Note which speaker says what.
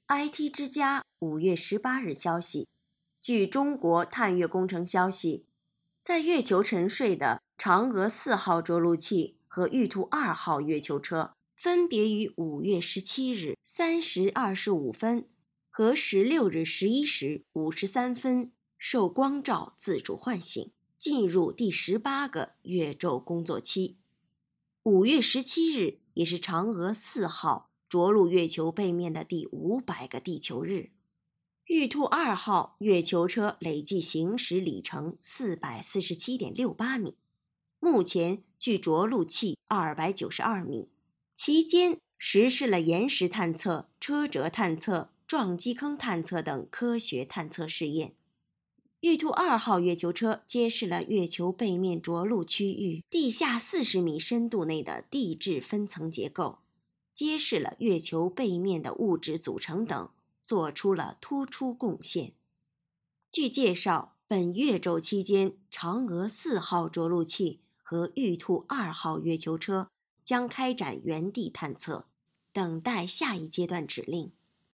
Speaker 1: IT 之家5月18日消息，据中国探月工程消息，在月球沉睡的嫦娥4号着陆器和玉兔2号月球车分别于5月17日3时25分和16日11时53分受光照自主唤醒，进入第18个月昼工作期。5月17日也是嫦娥4号着陆月球背面的第500个地球日。玉兔2号月球车累计行驶里程447.68米，目前距着陆器292米，期间实施了岩石探测、车辙探测、撞击坑探测等科学探测试验。玉兔2号月球车揭示了月球背面着陆区域地下40米深度内的地质分层结构，揭示了月球背面的物质组成等，做出了突出贡献。据介绍，本月昼期间，嫦娥4号着陆器和玉兔2号月球车将开展原地探测，等待下一阶段指令。